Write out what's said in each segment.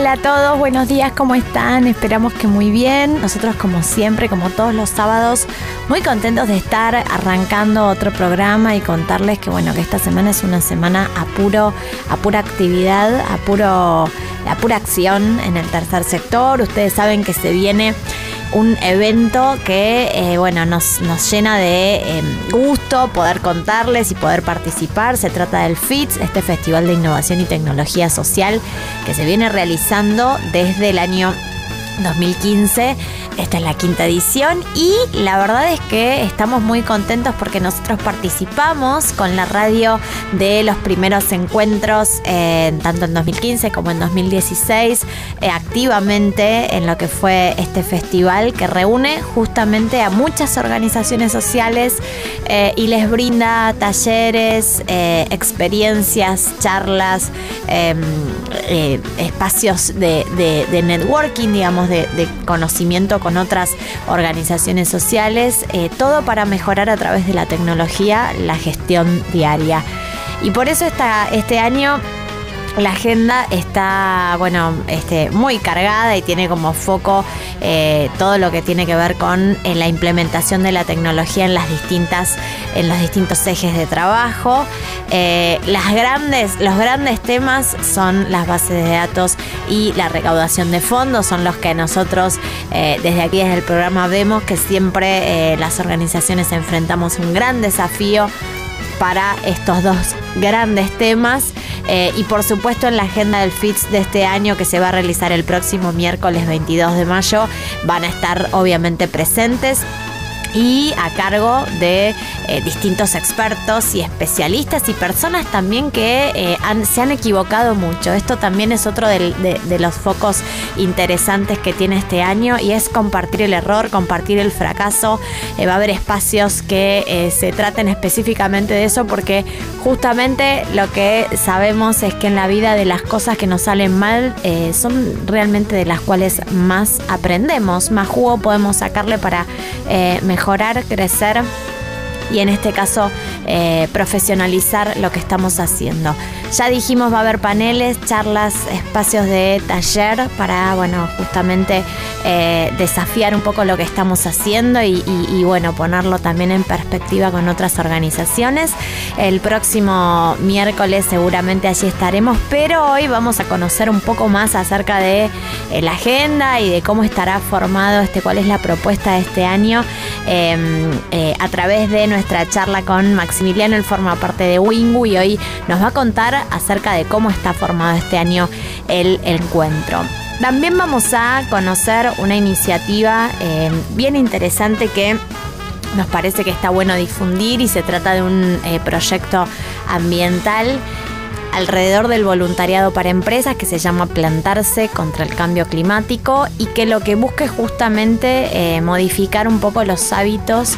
Hola a todos, buenos días, ¿cómo están? Esperamos que muy bien. Nosotros como siempre, como todos los sábados, muy contentos de estar arrancando otro programa y contarles que bueno, que esta semana es una semana a pura actividad, a pura acción en el tercer sector. Ustedes saben que se viene un evento que nos llena de gusto poder contarles y poder participar. Se trata del FITS, este Festival de Innovación y Tecnología Social que se viene realizando desde el año 2015. Esta es la 5ª edición y la verdad es que estamos muy contentos porque nosotros participamos con la radio de los primeros encuentros, tanto en 2015 como en 2016, activamente en lo que fue este festival que reúne justamente a muchas organizaciones sociales y les brinda talleres, experiencias, charlas, espacios de networking, digamos, de conocimiento con otras organizaciones sociales, todo para mejorar a través de la tecnología la gestión diaria. Y por eso este año la agenda está muy cargada y tiene como foco todo lo que tiene que ver con la implementación de la tecnología en los distintos ejes de trabajo. Los grandes temas son las bases de datos y la recaudación de fondos, son los que nosotros desde aquí, desde el programa, vemos que siempre las organizaciones enfrentamos un gran desafío para estos dos grandes temas. Y por supuesto en la agenda del FITS de este año, que se va a realizar el próximo miércoles 22 de mayo, van a estar obviamente presentes y a cargo de distintos expertos y especialistas y personas también que se han equivocado mucho. Esto también es otro de los focos interesantes que tiene este año, y es compartir el error, compartir el fracaso. Va a haber espacios que se traten específicamente de eso, porque justamente lo que sabemos es que en la vida, de las cosas que nos salen mal, son realmente de las cuales más aprendemos, más jugo podemos sacarle para mejorar, crecer y en este caso profesionalizar lo que estamos haciendo. Ya dijimos, va a haber paneles, charlas, espacios de taller para justamente desafiar un poco lo que estamos haciendo y ponerlo también en perspectiva con otras organizaciones. El próximo miércoles seguramente allí estaremos, pero hoy vamos a conocer un poco más acerca de la agenda y de cómo estará formado cuál es la propuesta de este año a través de nuestra charla con Maximiliano. Él forma parte de Wingu y hoy nos va a contar acerca de cómo está formado este año el encuentro. También vamos a conocer una iniciativa bien interesante que nos parece que está bueno difundir, y se trata de un proyecto ambiental alrededor del voluntariado para empresas que se llama Plantarse contra el Cambio Climático, y que lo que busca es justamente modificar un poco los hábitos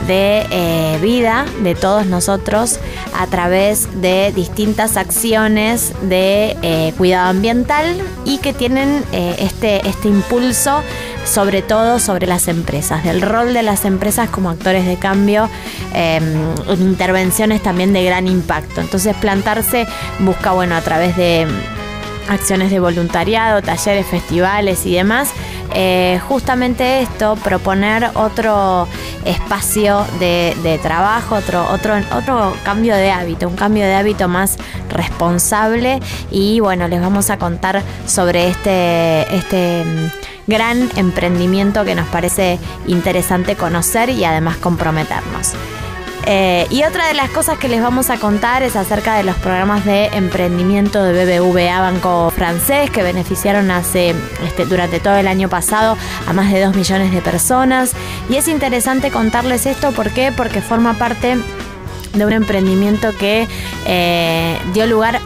de vida de todos nosotros a través de distintas acciones de cuidado ambiental, y que tienen este impulso sobre todo sobre las empresas, del rol de las empresas como actores de cambio en intervenciones también de gran impacto. Entonces Plantarse busca, a través de acciones de voluntariado, talleres, festivales y demás, justamente esto, proponer otro espacio de trabajo, otro cambio de hábito, un cambio de hábito más responsable. Y les vamos a contar sobre este gran emprendimiento que nos parece interesante conocer y además comprometernos. Y otra de las cosas que les vamos a contar es acerca de los programas de emprendimiento de BBVA, Banco Francés, que beneficiaron durante todo el año pasado a más de 2 millones de personas. Y es interesante contarles esto, ¿por qué? Porque forma parte de un emprendimiento que dio lugar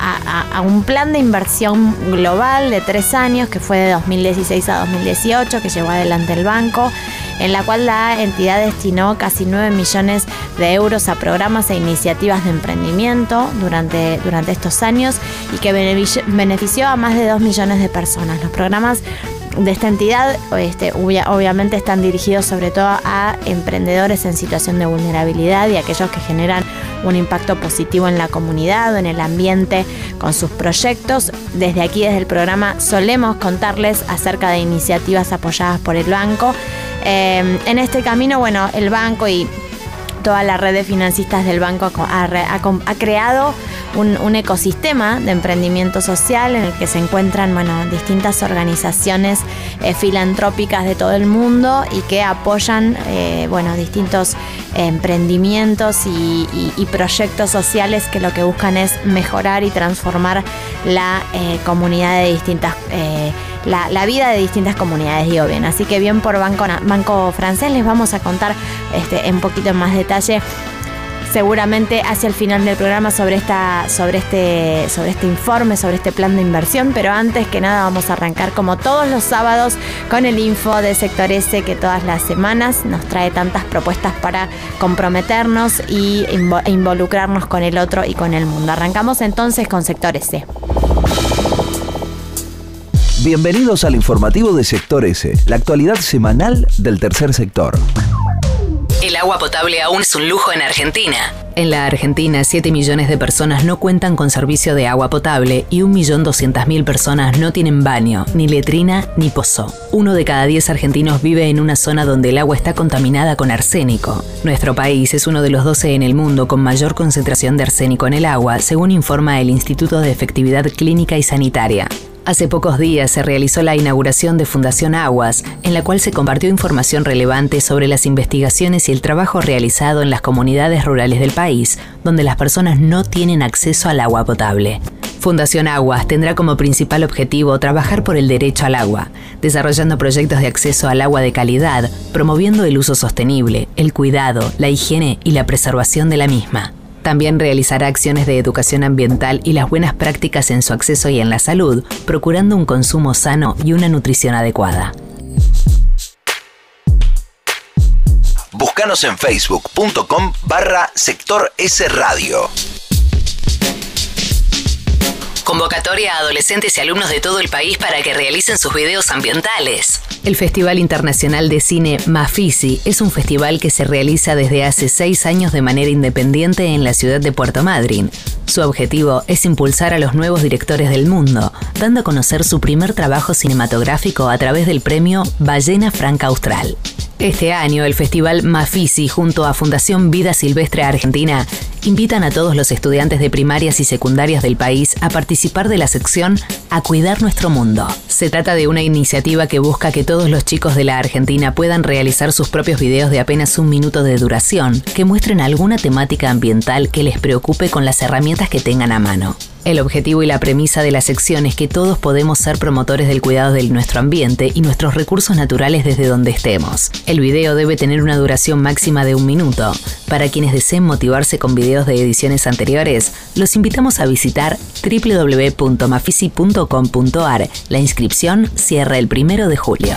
a un plan de inversión global de 3 años, que fue de 2016 a 2018, que llevó adelante el banco, en la cual la entidad destinó casi 9 millones de euros a programas e iniciativas de emprendimiento durante estos años, y que benefició a más de 2 millones de personas. Los programas de esta entidad obviamente están dirigidos sobre todo a emprendedores en situación de vulnerabilidad y a aquellos que generan un impacto positivo en la comunidad o en el ambiente con sus proyectos. Desde aquí, desde el programa, solemos contarles acerca de iniciativas apoyadas por el banco. En este camino, bueno, el banco y toda la red de financistas del banco ha creado un ecosistema de emprendimiento social en el que se encuentran, bueno, distintas organizaciones filantrópicas de todo el mundo y que apoyan, distintos emprendimientos y proyectos sociales que lo que buscan es mejorar y transformar la comunidad de distintas la vida de distintas comunidades, digo bien. Así que bien por Banco Francés. Les vamos a contar un poquito más detalle seguramente hacia el final del programa sobre este informe, sobre este plan de inversión. Pero antes que nada vamos a arrancar como todos los sábados con el info de Sector S, que todas las semanas nos trae tantas propuestas para comprometernos y involucrarnos con el otro y con el mundo. Arrancamos entonces con Sector S. Bienvenidos al informativo de Sector S, la actualidad semanal del tercer sector. El agua potable aún es un lujo en Argentina. En la Argentina, 7 millones de personas no cuentan con servicio de agua potable y 1.200.000 personas no tienen baño, ni letrina, ni pozo. 1 de cada 10 argentinos vive en una zona donde el agua está contaminada con arsénico. Nuestro país es uno de los 12 en el mundo con mayor concentración de arsénico en el agua, según informa el Instituto de Efectividad Clínica y Sanitaria. Hace pocos días se realizó la inauguración de Fundación Aguas, en la cual se compartió información relevante sobre las investigaciones y el trabajo realizado en las comunidades rurales del país, donde las personas no tienen acceso al agua potable. Fundación Aguas tendrá como principal objetivo trabajar por el derecho al agua, desarrollando proyectos de acceso al agua de calidad, promoviendo el uso sostenible, el cuidado, la higiene y la preservación de la misma. También realizará acciones de educación ambiental y las buenas prácticas en su acceso y en la salud, procurando un consumo sano y una nutrición adecuada. Búscanos en facebook.com/Sector S Radio. Convocatoria a adolescentes y alumnos de todo el país para que realicen sus videos ambientales. El Festival Internacional de Cine Mafisi es un festival que se realiza desde hace 6 años de manera independiente en la ciudad de Puerto Madryn. Su objetivo es impulsar a los nuevos directores del mundo, dando a conocer su primer trabajo cinematográfico a través del premio Ballena Franca Austral. Este año, el Festival Mafisi, junto a Fundación Vida Silvestre Argentina, invitan a todos los estudiantes de primarias y secundarias del país a participar de la sección A Cuidar Nuestro Mundo. Se trata de una iniciativa que busca que todos los chicos de la Argentina puedan realizar sus propios videos de apenas 1 minuto de duración, que muestren alguna temática ambiental que les preocupe con las herramientas que tengan a mano. El objetivo y la premisa de la sección es que todos podemos ser promotores del cuidado de nuestro ambiente y nuestros recursos naturales desde donde estemos. El video debe tener una duración máxima de 1 minuto. Para quienes deseen motivarse con videos de ediciones anteriores, los invitamos a visitar www.mafisi.com.ar. La inscripción cierra el 1 de julio.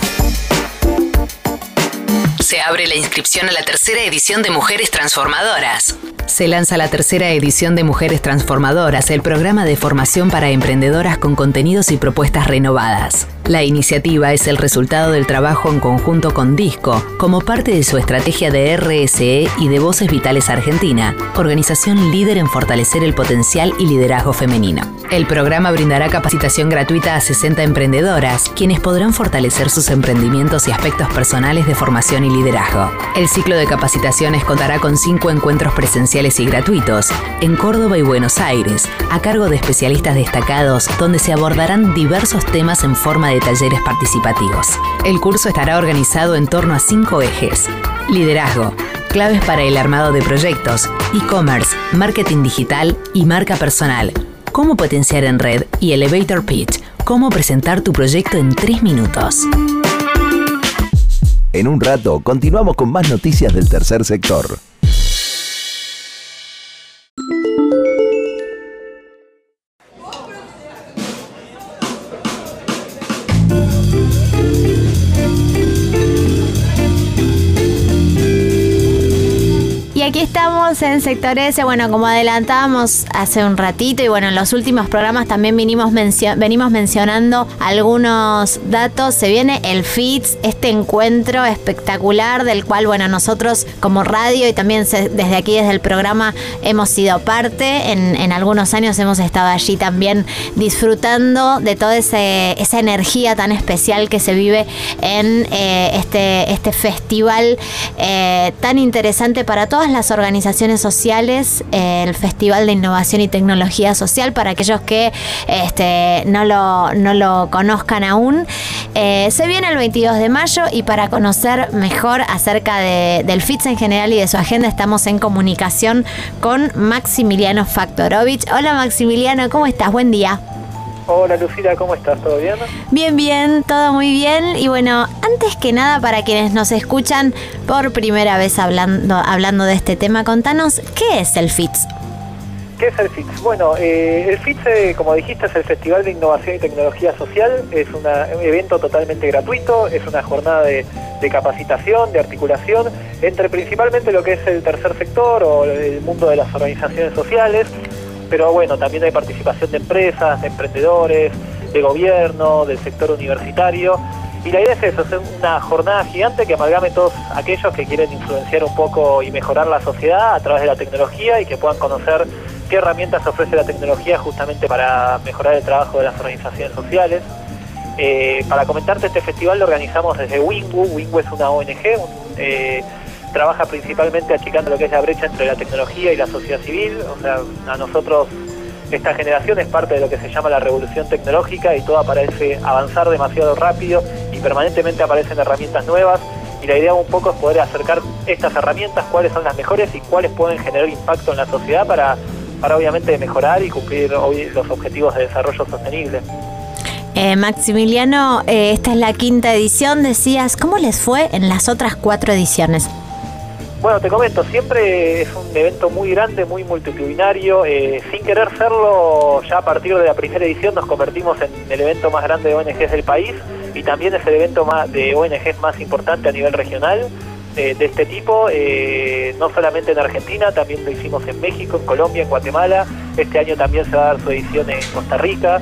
Se abre la inscripción a la tercera edición de Mujeres Transformadoras. Se lanza la tercera edición de Mujeres Transformadoras, el programa de formación para emprendedoras con contenidos y propuestas renovadas. La iniciativa es el resultado del trabajo en conjunto con Disco, como parte de su estrategia de RSE y de Voces Vitales Argentina, organización líder en fortalecer el potencial y liderazgo femenino. El programa brindará capacitación gratuita a 60 emprendedoras, quienes podrán fortalecer sus emprendimientos y aspectos personales de formación y liderazgo. El ciclo de capacitaciones contará con 5 encuentros presenciales y gratuitos en Córdoba y Buenos Aires, a cargo de especialistas destacados, donde se abordarán diversos temas en forma de talleres participativos. El curso estará organizado en torno a 5 ejes: liderazgo, claves para el armado de proyectos, e-commerce, marketing digital y marca personal, cómo potenciar en red y elevator pitch, cómo presentar tu proyecto en 3 minutos. En un rato continuamos con más noticias del tercer sector. Y aquí estamos Seguimos en Sector S, bueno, como adelantábamos hace un ratito y bueno, en los últimos programas también venimos mencionando algunos datos. Se viene el FITS, este encuentro espectacular del cual, bueno, nosotros como radio y también desde aquí, desde el programa, hemos sido parte. En algunos años hemos estado allí también disfrutando de toda esa energía tan especial que se vive en este festival tan interesante para todas las organizaciones sociales, el Festival de Innovación y Tecnología Social, para aquellos que no lo conozcan aún. Se viene el 22 de mayo y para conocer mejor acerca del FITS en general y de su agenda estamos en comunicación con Maximiliano Faktorovich. Hola Maximiliano, ¿cómo estás? Buen día. Hola Lucila, ¿cómo estás? ¿Todo bien? Bien, todo muy bien. Y bueno, antes que nada, para quienes nos escuchan por primera vez hablando de este tema, contanos, ¿qué es el FITS? ¿Qué es el FITS? Bueno, el FITS, como dijiste, es el Festival de Innovación y Tecnología Social. Es un evento totalmente gratuito, es una jornada de capacitación, de articulación, entre principalmente lo que es el tercer sector o el mundo de las organizaciones sociales. Pero bueno, también hay participación de empresas, de emprendedores, de gobierno, del sector universitario. Y la idea es eso, es una jornada gigante que amalgame todos aquellos que quieren influenciar un poco y mejorar la sociedad a través de la tecnología y que puedan conocer qué herramientas ofrece la tecnología justamente para mejorar el trabajo de las organizaciones sociales. Para comentarte, este festival lo organizamos desde WINGU. WINGU es una ONG, trabaja principalmente achicando lo que es la brecha entre la tecnología y la sociedad civil. O sea, a nosotros, esta generación es parte de lo que se llama la revolución tecnológica y todo parece avanzar demasiado rápido y permanentemente aparecen herramientas nuevas. Y la idea un poco es poder acercar estas herramientas, cuáles son las mejores y cuáles pueden generar impacto en la sociedad para obviamente mejorar y cumplir los objetivos de desarrollo sostenible. Maximiliano, esta es la 5ª edición, decías. ¿Cómo les fue en las otras 4 ediciones? Bueno, te comento, siempre es un evento muy grande, muy multitudinario. Sin querer serlo, ya a partir de la primera edición nos convertimos en el evento más grande de ONGs del país y también es el evento de ONGs más importante a nivel regional de este tipo, no solamente en Argentina, también lo hicimos en México, en Colombia, en Guatemala. Este año también se va a dar su edición en Costa Rica.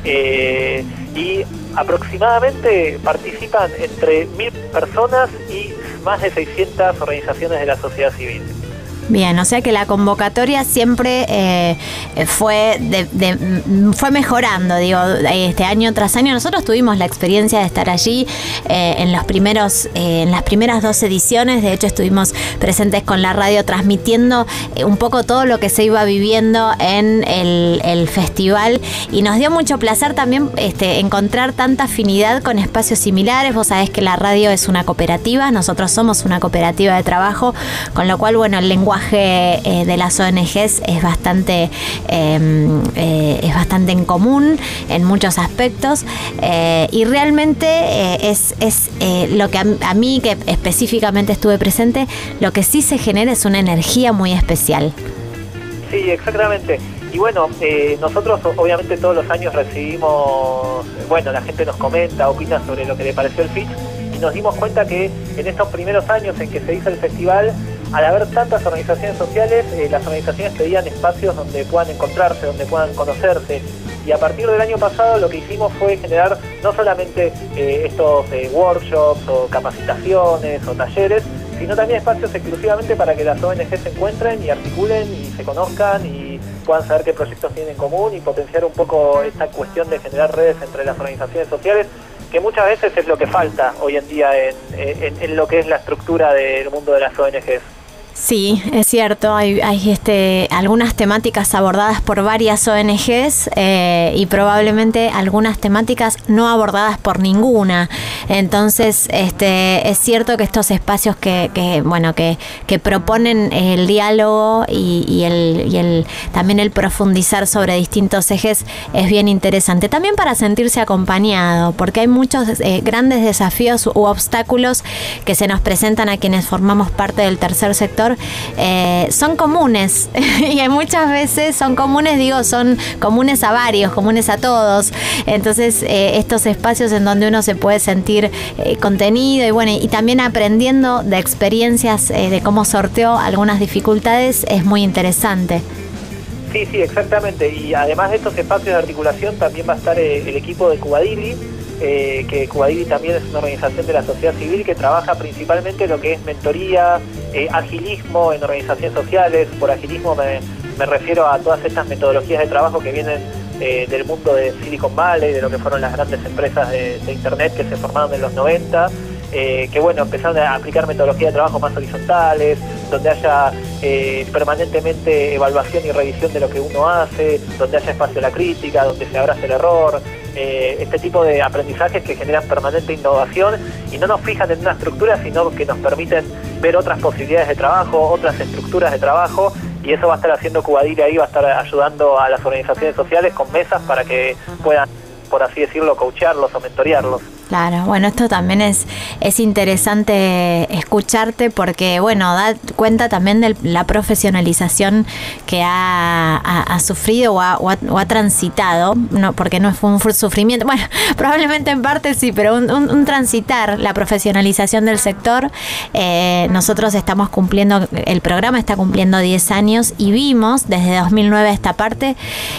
Y aproximadamente participan entre 1.000 personas y más de 600 organizaciones de la sociedad civil. Bien, o sea que la convocatoria siempre fue mejorando, digo, año tras año. Nosotros tuvimos la experiencia de estar allí en las primeras 2 ediciones. De hecho, estuvimos presentes con la radio transmitiendo un poco todo lo que se iba viviendo en el festival y nos dio mucho placer también encontrar tanta afinidad con espacios similares. Vos sabés que la radio es una cooperativa, nosotros somos una cooperativa de trabajo, con lo cual, bueno, el lenguaje de las ONGs es bastante en común en muchos aspectos y realmente es lo que a mí, que específicamente estuve presente, lo que sí se genera es una energía muy especial. Sí, exactamente. Y bueno, nosotros obviamente todos los años recibimos, la gente nos comenta, opina sobre lo que le pareció el FITS y nos dimos cuenta que en estos primeros años en que se hizo el festival, al haber tantas organizaciones sociales, las organizaciones pedían espacios donde puedan encontrarse, donde puedan conocerse. Y a partir del año pasado lo que hicimos fue generar no solamente estos workshops o capacitaciones o talleres, sino también espacios exclusivamente para que las ONG se encuentren y articulen y se conozcan y puedan saber qué proyectos tienen en común y potenciar un poco esta cuestión de generar redes entre las organizaciones sociales, que muchas veces es lo que falta hoy en día en lo que es la estructura del mundo de las ONGs. Sí, es cierto, hay algunas temáticas abordadas por varias ONGs y probablemente algunas temáticas no abordadas por ninguna. Entonces, es cierto que estos espacios que proponen el diálogo y también el profundizar sobre distintos ejes es bien interesante. También para sentirse acompañado, porque hay muchos grandes desafíos u obstáculos que se nos presentan a quienes formamos parte del tercer sector sector son comunes y muchas veces son comunes, son comunes a varios, comunes a todos. Entonces estos espacios en donde uno se puede sentir contenido y bueno, y también aprendiendo de experiencias de cómo sorteó algunas dificultades es muy interesante. Sí, exactamente. Y además de estos espacios de articulación también va a estar el equipo de Cubadili, que Cubadili también es una organización de la sociedad civil que trabaja principalmente lo que es mentoría, agilismo en organizaciones sociales. Por agilismo me refiero a todas estas metodologías de trabajo que vienen del mundo de Silicon Valley, de lo que fueron las grandes empresas de Internet que se formaron en los 90, que bueno, empezaron a aplicar metodologías de trabajo más horizontales, donde haya permanentemente evaluación y revisión de lo que uno hace, donde haya espacio a la crítica, donde se abrace el error, este tipo de aprendizajes que generan permanente innovación y no nos fijan en una estructura, sino que nos permiten ver otras posibilidades de trabajo, otras estructuras de trabajo, y eso va a estar haciendo Cubadili ahí, va a estar ayudando a las organizaciones sociales con mesas para que puedan, por así decirlo, coacharlos o mentorearlos. Claro, bueno, esto también es interesante escucharte porque, bueno, da cuenta también de la profesionalización que ha sufrido o ha transitado, no, porque no fue un sufrimiento, bueno, probablemente en parte sí, pero un transitar la profesionalización del sector. Nosotros estamos cumpliendo, el programa está cumpliendo 10 años y vimos desde 2009 a esta parte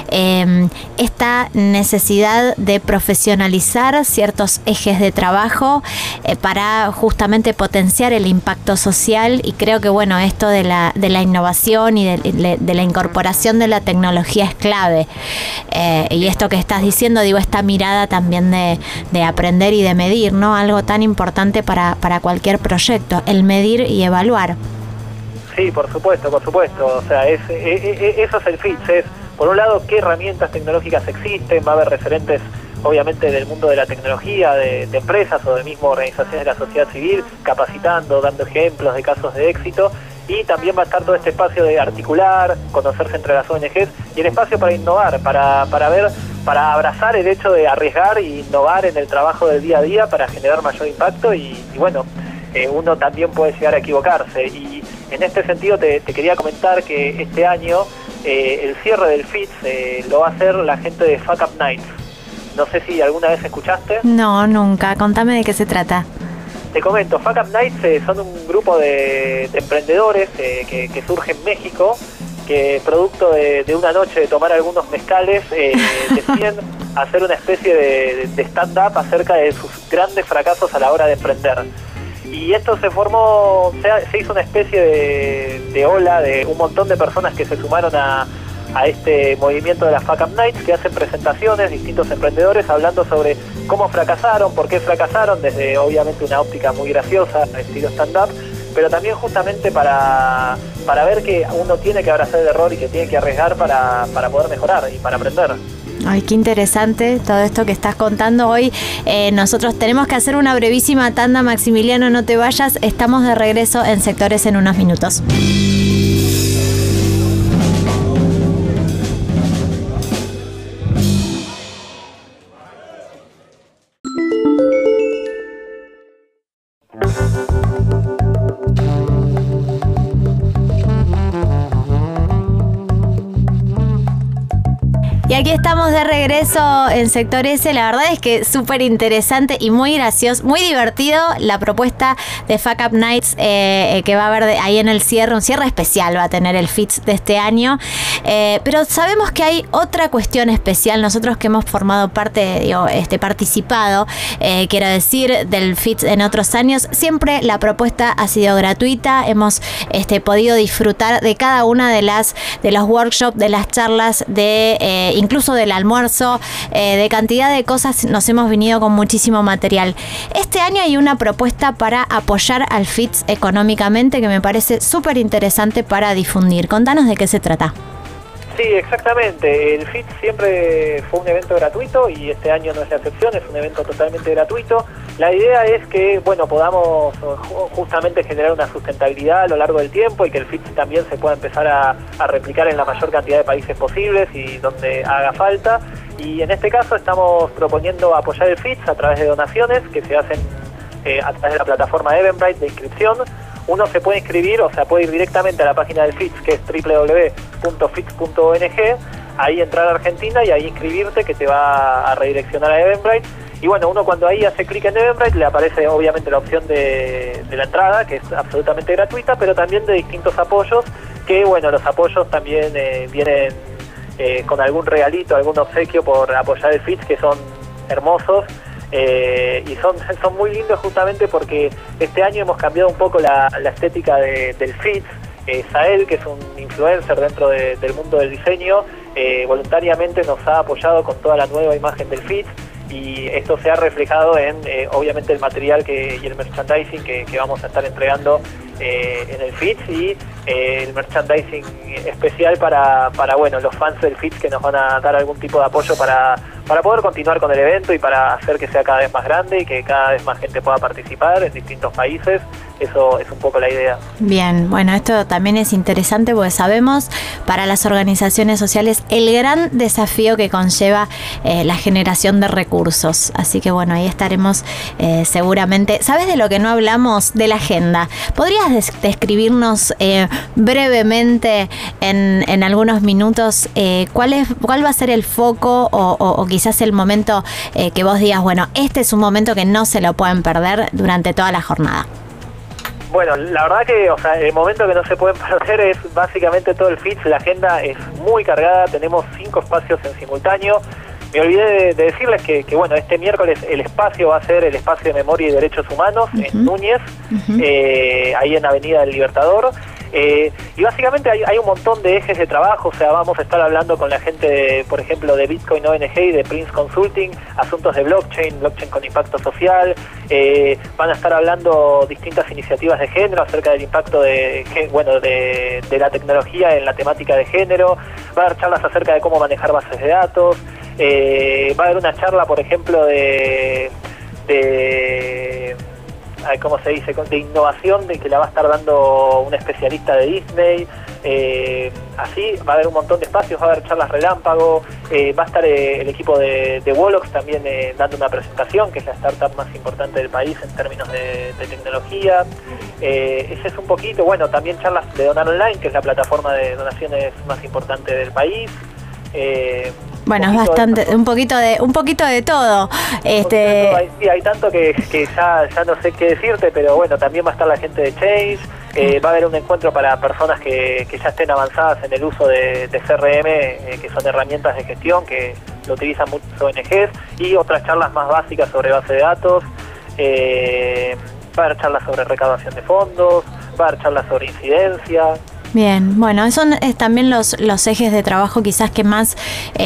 esta necesidad de profesionalizar ciertos ejes de trabajo para justamente potenciar el impacto social, y creo que bueno, esto de la innovación y de la incorporación de la tecnología es clave, y esto que estás diciendo, esta mirada también de aprender y de medir, ¿no? Algo tan importante para cualquier proyecto, el medir y evaluar. Sí, por supuesto, o sea, eso es el FITS, es por un lado qué herramientas tecnológicas existen, va a haber referentes obviamente del mundo de la tecnología, de empresas o de mismo organizaciones de la sociedad civil, capacitando, dando ejemplos de casos de éxito, y también va a estar todo este espacio de articular, conocerse entre las ONGs, y el espacio para innovar, para ver, para abrazar el hecho de arriesgar y innovar en el trabajo del día a día para generar mayor impacto, y bueno, uno también puede llegar a equivocarse, y en este sentido te quería comentar que este año el cierre del FITS lo va a hacer la gente de Fuck Up Nights. No sé si alguna vez escuchaste. No, nunca. Contame de qué se trata. Te comento, Fuck Up Nights son un grupo de emprendedores que surge en México, que producto de una noche de tomar algunos mezcales deciden hacer una especie de stand-up acerca de sus grandes fracasos a la hora de emprender. Y esto se hizo una especie de ola de un montón de personas que se sumaron a este movimiento de las Fuck Up Nights, que hacen presentaciones, distintos emprendedores hablando sobre cómo fracasaron, por qué fracasaron, desde obviamente una óptica muy graciosa, estilo stand-up, pero también justamente para ver que uno tiene que abrazar el error y que tiene que arriesgar para poder mejorar y para aprender. Ay, qué interesante todo esto que estás contando hoy. Nosotros tenemos que hacer una brevísima tanda, Maximiliano, no te vayas, estamos de regreso en Sectores en unos minutos. Y aquí estamos de regreso en Sector S. La verdad es que súper interesante y muy gracioso, muy divertido la propuesta de Fuck Up Nights que va a haber ahí en el cierre. Un cierre especial va a tener el FITS de este año. Pero sabemos que hay otra cuestión especial. Nosotros que hemos formado parte, participado, quiero decir, del FITS en otros años, siempre la propuesta ha sido gratuita. Hemos podido disfrutar de cada una de los workshops, de las charlas, incluso del almuerzo, de cantidad de cosas. Nos hemos venido con muchísimo material. Este año hay una propuesta para apoyar al FITS económicamente que me parece súper interesante para difundir. Contanos de qué se trata. Sí, exactamente. El FITS siempre fue un evento gratuito y este año no es la excepción, es un evento totalmente gratuito. La idea es que, podamos justamente generar una sustentabilidad a lo largo del tiempo y que el FITS también se pueda empezar a replicar en la mayor cantidad de países posibles y donde haga falta. Y en este caso estamos proponiendo apoyar el FITS a través de donaciones que se hacen a través de la plataforma Eventbrite de inscripción, uno se puede inscribir, o sea, puede ir directamente a la página del FITS, que es www.fits.ong, ahí entrar a Argentina y ahí inscribirte, que te va a redireccionar a Eventbrite. Y bueno, uno cuando ahí hace clic en Eventbrite le aparece obviamente la opción de la entrada, que es absolutamente gratuita, pero también de distintos apoyos, que bueno, los apoyos también vienen con algún regalito, algún obsequio por apoyar el FITS, que son hermosos. Y son muy lindos justamente porque este año hemos cambiado un poco la estética del FITS. Sael, que es un influencer dentro del mundo del diseño, voluntariamente nos ha apoyado con toda la nueva imagen del FITS, y esto se ha reflejado en obviamente el material y el merchandising que vamos a estar entregando en el FITS, y el merchandising especial para bueno, los fans del FITS, que nos van a dar algún tipo de apoyo para poder continuar con el evento y para hacer que sea cada vez más grande y que cada vez más gente pueda participar en distintos países. Eso es un poco la idea. Bien, bueno, esto también es interesante porque sabemos para las organizaciones sociales el gran desafío que conlleva la generación de recursos. Así que bueno, ahí estaremos seguramente. ¿Sabes de lo que no hablamos? De la agenda. ¿Podrías describirnos brevemente en algunos minutos cuál va a ser el foco o quizás el momento que vos digas, bueno, este es un momento que no se lo pueden perder durante toda la jornada? Bueno, la verdad que, o sea, el momento que no se pueden perder es básicamente todo el FITS. La agenda es muy cargada, tenemos 5 espacios en simultáneo. Me olvidé de decirles que bueno, este miércoles el espacio va a ser el espacio de memoria y derechos humanos en Núñez, ahí en Avenida del Libertador. Y básicamente hay un montón de ejes de trabajo, o sea, vamos a estar hablando con la gente, por ejemplo, de Bitcoin ONG y de Prince Consulting, asuntos de blockchain con impacto social. Van a estar hablando distintas iniciativas de género acerca del impacto de la tecnología en la temática de género. Va a haber charlas acerca de cómo manejar bases de datos. Va a haber una charla, por ejemplo, ¿cómo se dice?, de innovación, de que la va a estar dando un especialista de Disney. Así va a haber un montón de espacios, va a haber charlas relámpago, va a estar el equipo de Wolox también dando una presentación, que es la startup más importante del país en términos de tecnología. Ese es un poquito, bueno, también charlas de Donar Online, que es la plataforma de donaciones más importante del país. Bueno, es bastante, un poquito de todo. Sí, hay tanto que ya no sé qué decirte, pero bueno, también va a estar la gente de Change. Va a haber un encuentro para personas que ya estén avanzadas en el uso de CRM, que son herramientas de gestión que lo utilizan muchas ONGs, y otras charlas más básicas sobre base de datos. Va a haber charlas sobre recaudación de fondos, va a haber charlas sobre incidencia. Bien, bueno, son también los ejes de trabajo quizás que más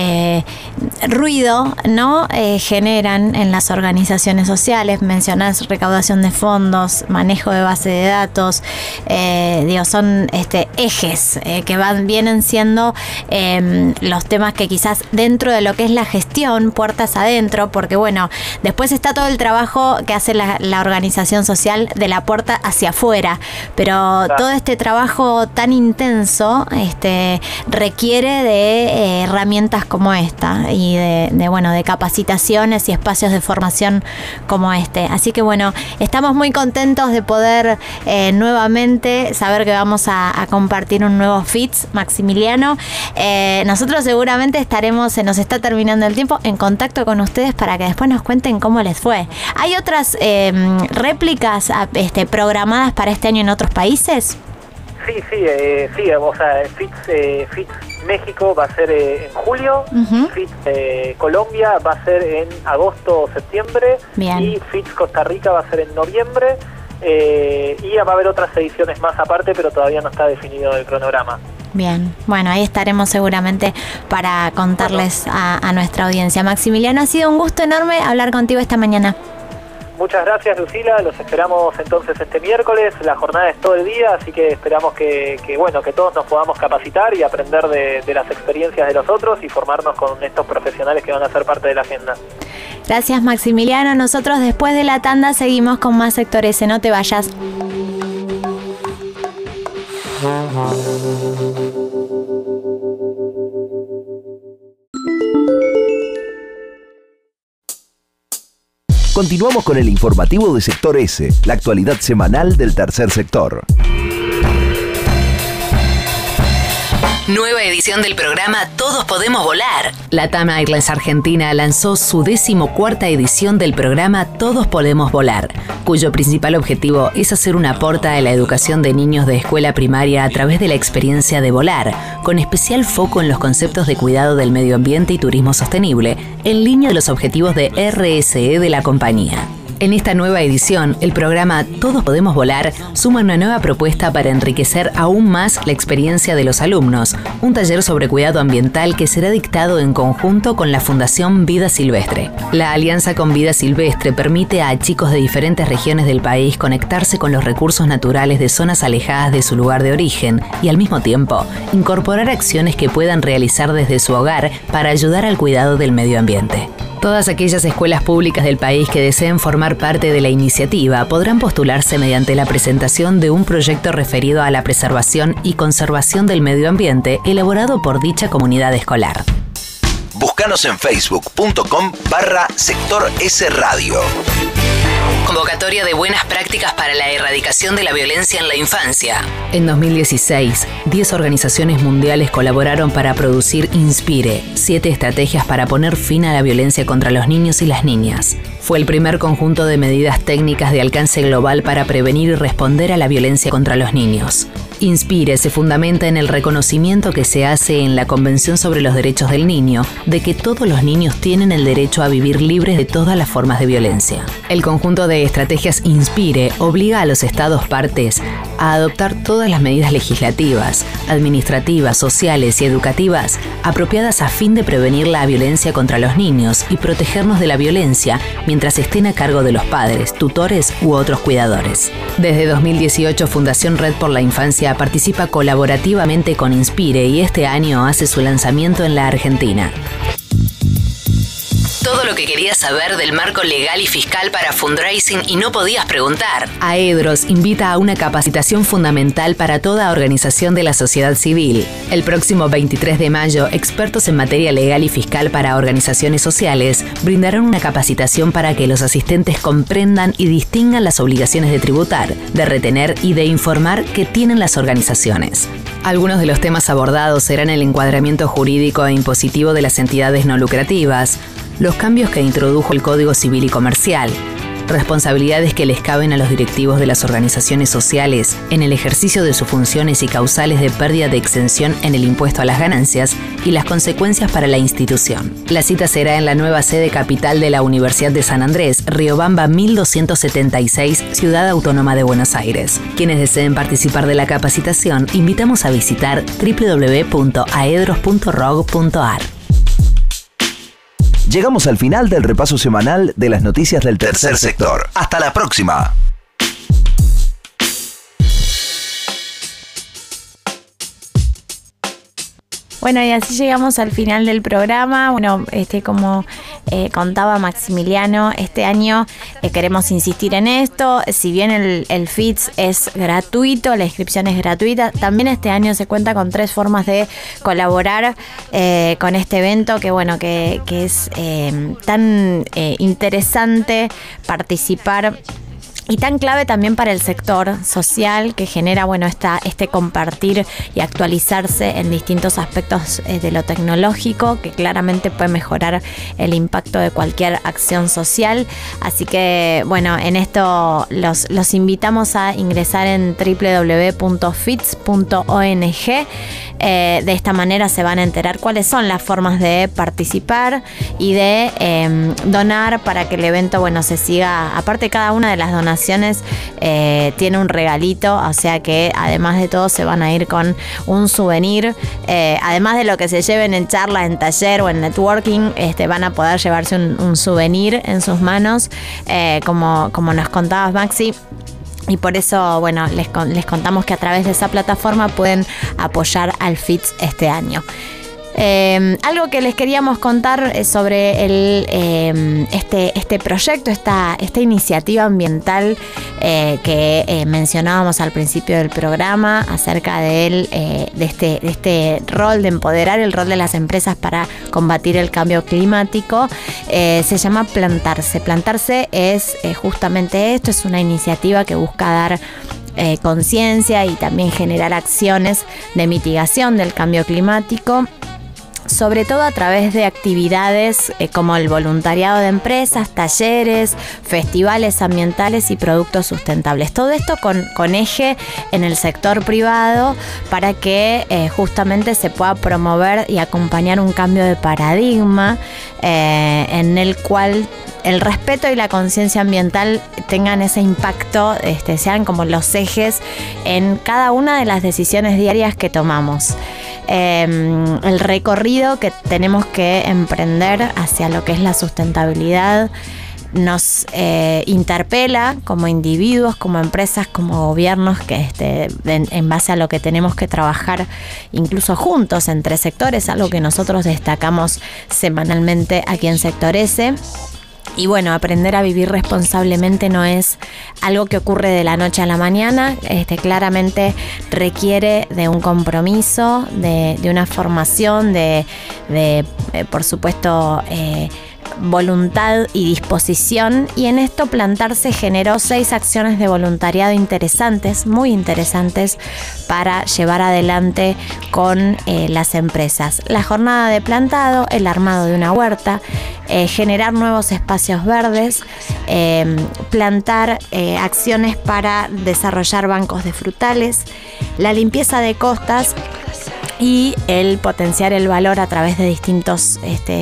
ruido, ¿no?, generan en las organizaciones sociales. Mencionás recaudación de fondos, manejo de base de datos, son ejes que vienen siendo los temas que quizás dentro de lo que es la gestión, puertas adentro, porque bueno, después está todo el trabajo que hace la organización social de la puerta hacia afuera, pero claro, todo este trabajo tan intenso requiere de herramientas como esta y de capacitaciones y espacios de formación como este. Así que bueno, estamos muy contentos de poder nuevamente saber que vamos a compartir un nuevo FITS, Maximiliano. Nosotros seguramente estaremos, se nos está terminando el tiempo, en contacto con ustedes para que después nos cuenten cómo les fue. ¿Hay otras réplicas programadas para este año en otros países? Sí, o sea, FITS México va a ser en julio, FITS Colombia va a ser en agosto o septiembre. Bien. Y FITS Costa Rica va a ser en noviembre, y va a haber otras ediciones más aparte, pero todavía no está definido el cronograma. Bien, bueno, ahí estaremos seguramente para contarles a nuestra audiencia. Maximiliano, ha sido un gusto enorme hablar contigo esta mañana. Muchas gracias, Lucila, los esperamos entonces este miércoles. La jornada es todo el día, así que esperamos que todos nos podamos capacitar y aprender de las experiencias de los otros y formarnos con estos profesionales que van a ser parte de la agenda. Gracias, Maximiliano. Nosotros después de la tanda seguimos con más Sector S. No te vayas. Continuamos con el informativo de Sector S, la actualidad semanal del tercer sector. Nueva edición del programa Todos Podemos Volar. LATAM Airlines Argentina lanzó su 14ª edición del programa Todos Podemos Volar, cuyo principal objetivo es hacer un aporte a la educación de niños de escuela primaria a través de la experiencia de volar, con especial foco en los conceptos de cuidado del medio ambiente y turismo sostenible, en línea de los objetivos de RSE de la compañía. En esta nueva edición, el programa Todos Podemos Volar suma una nueva propuesta para enriquecer aún más la experiencia de los alumnos, un taller sobre cuidado ambiental que será dictado en conjunto con la Fundación Vida Silvestre. La alianza con Vida Silvestre permite a chicos de diferentes regiones del país conectarse con los recursos naturales de zonas alejadas de su lugar de origen y, al mismo tiempo, incorporar acciones que puedan realizar desde su hogar para ayudar al cuidado del medio ambiente. Todas aquellas escuelas públicas del país que deseen formar parte de la iniciativa podrán postularse mediante la presentación de un proyecto referido a la preservación y conservación del medio ambiente elaborado por dicha comunidad escolar. Búscanos en facebook.com/Sector S Radio. Convocatoria de buenas prácticas para la erradicación de la violencia en la infancia. En 2016, 10 organizaciones mundiales colaboraron para producir Inspire, 7 estrategias para poner fin a la violencia contra los niños y las niñas. Fue el primer conjunto de medidas técnicas de alcance global para prevenir y responder a la violencia contra los niños. Inspire se fundamenta en el reconocimiento que se hace en la Convención sobre los Derechos del Niño de que todos los niños tienen el derecho a vivir libres de todas las formas de violencia. El conjunto de estrategias Inspire obliga a los Estados partes a adoptar todas las medidas legislativas, administrativas, sociales y educativas apropiadas a fin de prevenir la violencia contra los niños y protegernos de la violencia mientras estén a cargo de los padres, tutores u otros cuidadores. Desde 2018, Fundación Red por la Infancia participa colaborativamente con Inspire y este año hace su lanzamiento en la Argentina. Todo lo que querías saber del marco legal y fiscal para fundraising y no podías preguntar. Aedros invita a una capacitación fundamental para toda organización de la sociedad civil. El próximo 23 de mayo, expertos en materia legal y fiscal para organizaciones sociales brindarán una capacitación para que los asistentes comprendan y distingan las obligaciones de tributar, de retener y de informar que tienen las organizaciones. Algunos de los temas abordados serán el encuadramiento jurídico e impositivo de las entidades no lucrativas, los cambios que introdujo el Código Civil y Comercial, responsabilidades que les caben a los directivos de las organizaciones sociales en el ejercicio de sus funciones y causales de pérdida de exención en el impuesto a las ganancias y las consecuencias para la institución. La cita será en la nueva sede capital de la Universidad de San Andrés, Riobamba 1276, Ciudad Autónoma de Buenos Aires. Quienes deseen participar de la capacitación, invitamos a visitar www.aedros.org.ar. Llegamos al final del repaso semanal de las noticias del tercer sector. Hasta la próxima. Bueno, y así llegamos al final del programa. Bueno, como contaba Maximiliano, este año queremos insistir en esto. Si bien el FITS es gratuito, la inscripción es gratuita, también este año se cuenta con 3 formas de colaborar con este evento que es tan interesante participar. Y tan clave también para el sector social que genera, este compartir y actualizarse en distintos aspectos de lo tecnológico, que claramente puede mejorar el impacto de cualquier acción social. Así que, en esto los invitamos a ingresar en www.fits.ong. De esta manera se van a enterar cuáles son las formas de participar y de donar para que el evento, se siga. Aparte, cada una de las donaciones tiene un regalito, o sea que además de todo se van a ir con un souvenir, además de lo que se lleven en charlas, en taller o en networking, van a poder llevarse un souvenir en sus manos, como nos contabas, Maxi. Y por eso, les contamos que a través de esa plataforma pueden apoyar al FITS este año. Algo que les queríamos contar sobre este proyecto, esta iniciativa ambiental que mencionábamos al principio del programa, acerca de este rol de empoderar el rol de las empresas para combatir el cambio climático. Se llama Plantarse. Plantarse es justamente esto, es una iniciativa que busca dar conciencia y también generar acciones de mitigación del cambio climático, sobre todo a través de actividades como el voluntariado de empresas, talleres, festivales ambientales y productos sustentables. Todo esto con eje en el sector privado para que justamente se pueda promover y acompañar un cambio de paradigma en el cual el respeto y la conciencia ambiental tengan ese impacto, sean como los ejes en cada una de las decisiones diarias que tomamos. El recorrido que tenemos que emprender hacia lo que es la sustentabilidad nos interpela como individuos, como empresas, como gobiernos, que en base a lo que tenemos que trabajar incluso juntos entre sectores, algo que nosotros destacamos semanalmente aquí en Sector S. Y bueno, aprender a vivir responsablemente no es algo que ocurre de la noche a la mañana. Claramente requiere de un compromiso, de una formación, por supuesto, voluntad y disposición, y en esto Plantarse generó 6 acciones de voluntariado interesantes, muy interesantes, para llevar adelante con las empresas. La jornada de plantado, el armado de una huerta, generar nuevos espacios verdes, plantar acciones para desarrollar bancos de frutales, la limpieza de costas y el potenciar el valor a través de distintos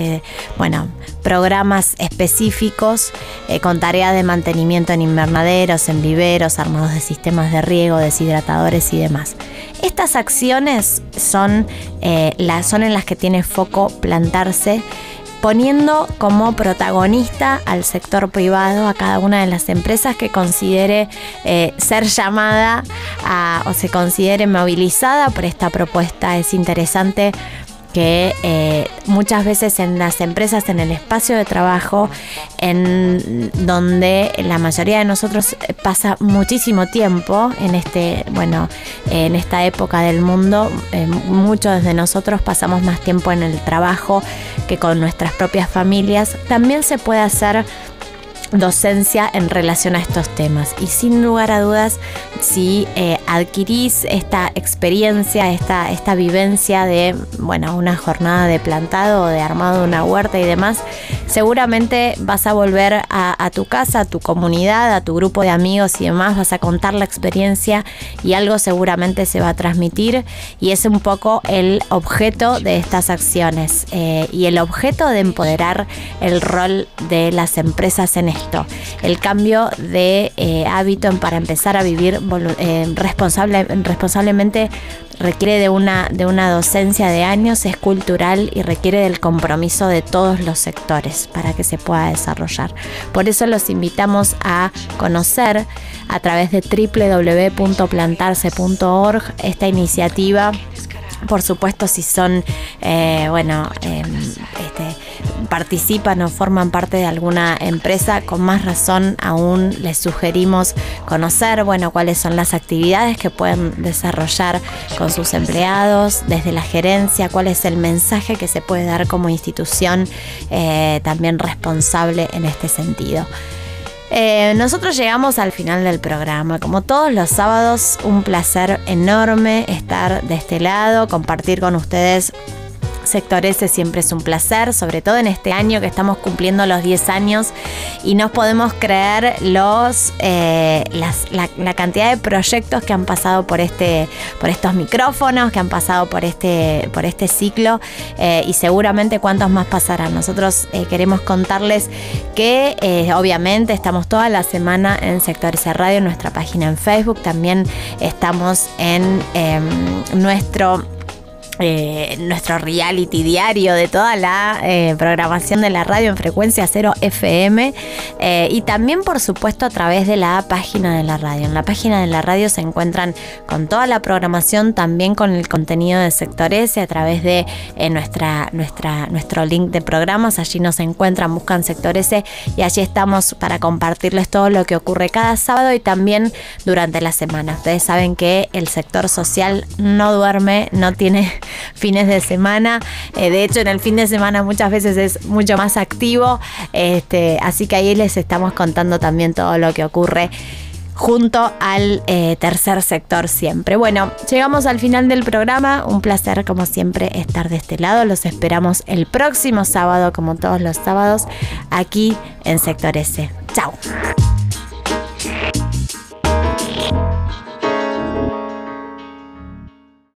programas específicos con tareas de mantenimiento en invernaderos, en viveros, armados de sistemas de riego, deshidratadores y demás. Estas acciones son en las que tiene foco Plantarse, poniendo como protagonista al sector privado, a cada una de las empresas que considere ser llamada o se considere movilizada por esta propuesta. Es interesante que muchas veces en las empresas, en el espacio de trabajo, en donde la mayoría de nosotros pasa muchísimo tiempo en esta época del mundo, muchos de nosotros pasamos más tiempo en el trabajo que con nuestras propias familias. También se puede hacer docencia en relación a estos temas, y sin lugar a dudas, si adquirís esta experiencia, esta vivencia de una jornada de plantado o de armado de una huerta y demás, seguramente vas a volver a tu casa, a tu comunidad, a tu grupo de amigos y demás, vas a contar la experiencia y algo seguramente se va a transmitir, y es un poco el objeto de estas acciones y el objeto de empoderar el rol de las empresas en esto. El cambio de hábito para empezar a vivir responsablemente requiere de una docencia de años, es cultural y requiere del compromiso de todos los sectores para que se pueda desarrollar. Por eso los invitamos a conocer a través de www.plantarse.org esta iniciativa. Por supuesto, si son participan o forman parte de alguna empresa, con más razón aún les sugerimos conocer cuáles son las actividades que pueden desarrollar con sus empleados desde la gerencia, cuál es el mensaje que se puede dar como institución también responsable en este sentido. Nosotros llegamos al final del programa. Como todos los sábados, un placer enorme estar de este lado, compartir con ustedes Sector S. Siempre es un placer, sobre todo en este año que estamos cumpliendo los 10 años y no podemos creer la cantidad de proyectos que han pasado por estos micrófonos, que han pasado por este ciclo, y seguramente cuántos más pasarán. Nosotros queremos contarles que obviamente estamos toda la semana en Sector S Radio, en nuestra página en Facebook. También estamos en nuestro nuestro reality diario de toda la programación de la radio en frecuencia 0 FM y también por supuesto a través de la página de la radio. En la página de la radio se encuentran con toda la programación, también con el contenido de Sector S a través de nuestro link de programas. Allí nos encuentran, buscan Sector S y allí estamos para compartirles todo lo que ocurre cada sábado y también durante la semana. Ustedes saben que el sector social no duerme, no tiene fines de semana, de hecho en el fin de semana muchas veces es mucho más activo, así que ahí les estamos contando también todo lo que ocurre junto al tercer sector siempre. Bueno, llegamos al final del programa, un placer como siempre estar de este lado, los esperamos el próximo sábado como todos los sábados aquí en Sector S. Chao.